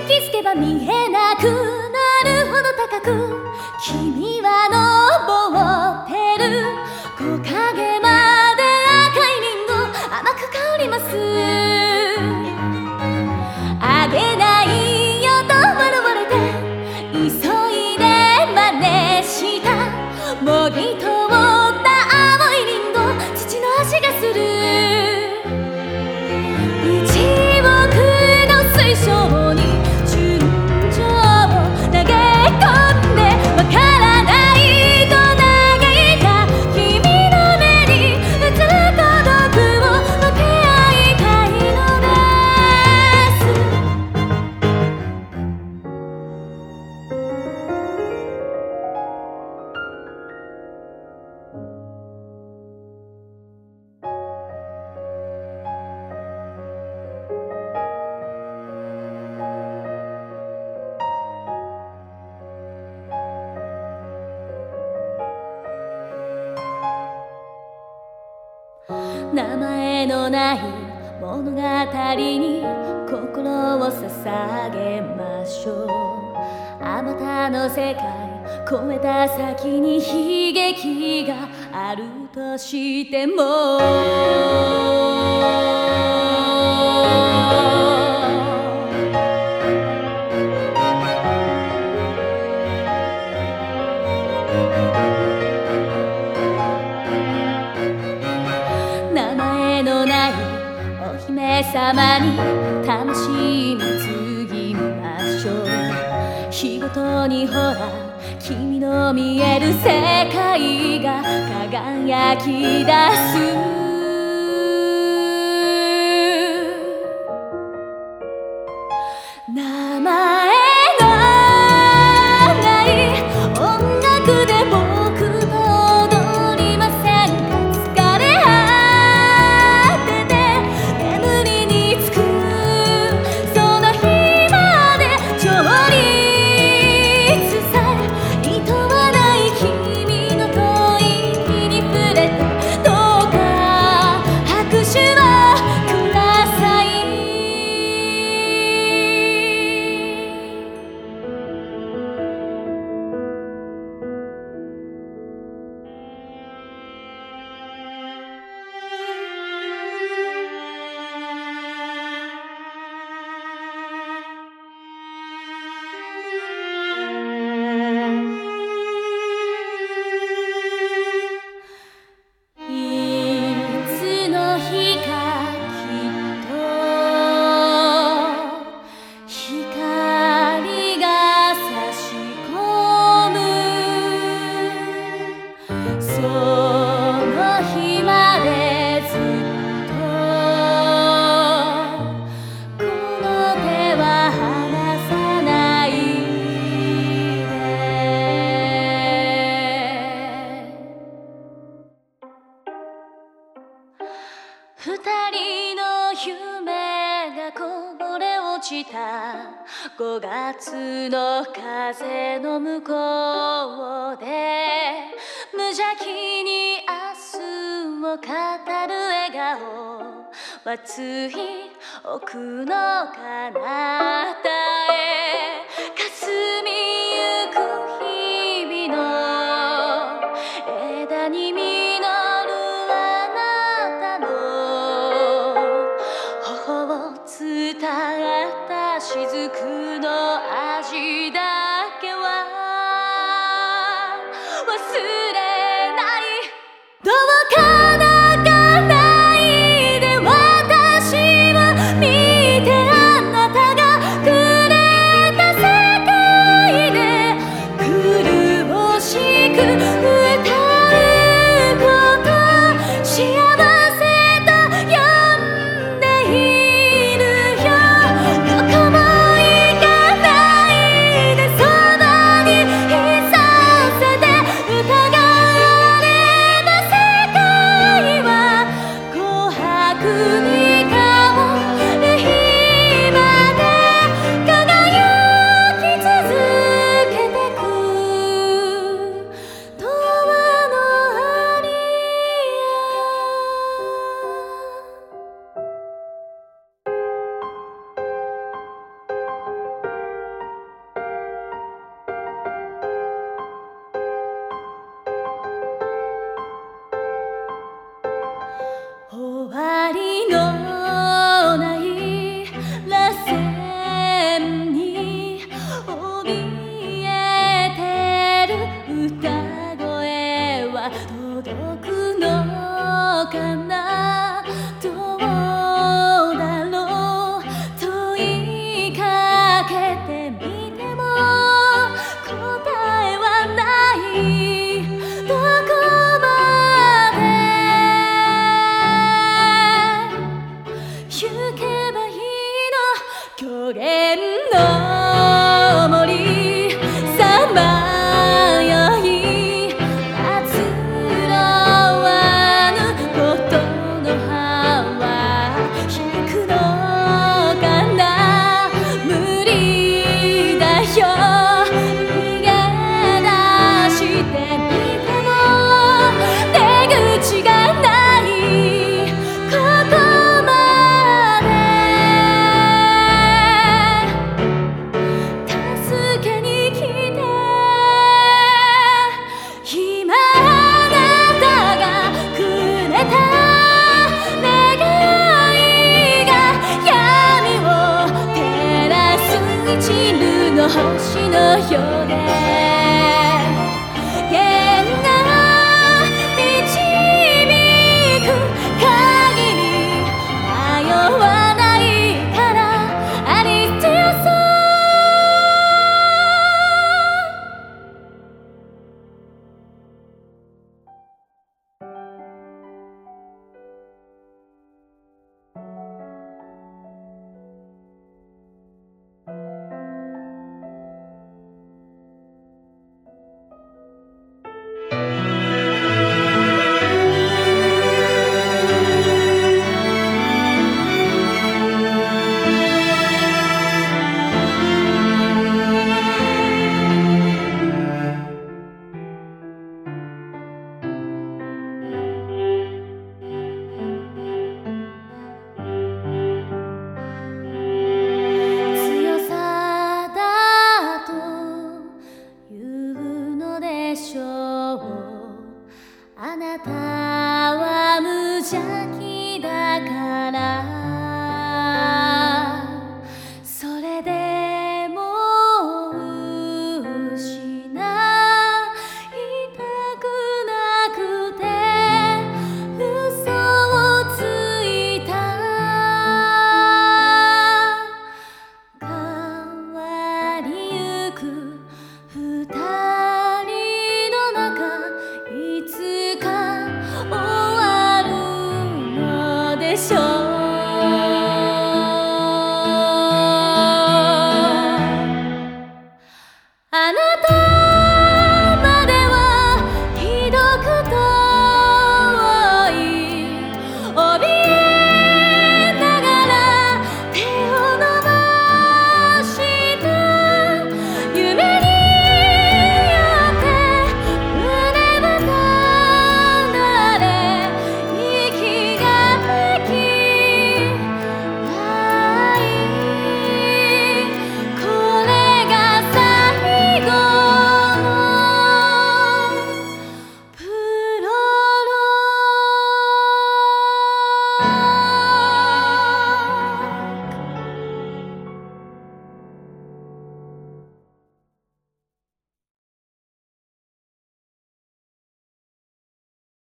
気づけば見えなくなるほど高く君は登ってる。木陰まで赤いリンゴ甘く香ります。あげないよと笑われて急いで真似した。もぎ通った青いリンゴ土の味がする。1億の水晶に純情を投げ込んでわからないと嘆いた君の目に映る孤独を分け合いたいのです。名前のない物語に心を捧げましょう。あまたの世界越えた先に悲劇があるとしても名前のないお姫様に魂貢ぎましょう。日ごとにほら君の見える世界が輝き出す。名前のない音楽で僕と踊りませんか。疲れ果てて眠りにつくその日まで調律さえ厭わない君の吐息に触れてどうか拍手をください。いつの日かきっと光が差し込む。その日までずっとこの手は離さないで。二人の夢がこぼれ落ちた5月の風の向こうで無邪気に明日を語る笑顔はつい奥の彼方へ霞ゆく日々の枝に実るあなたの頬を伝った雫の味だけは忘れない。どうか泣かないで私を見てあなたがくれた世界で苦しく歌うこと幸せと呼んでいるよ。どこも行かないけてみても答えはないどこまで行けばいいの狂言の森さまよい夏のわぬことの葉は引くのかな無理だよ逃げ出してみても出口がないここまで助けに来て今あなたがくれた願いが闇を照らす一縷の星のようで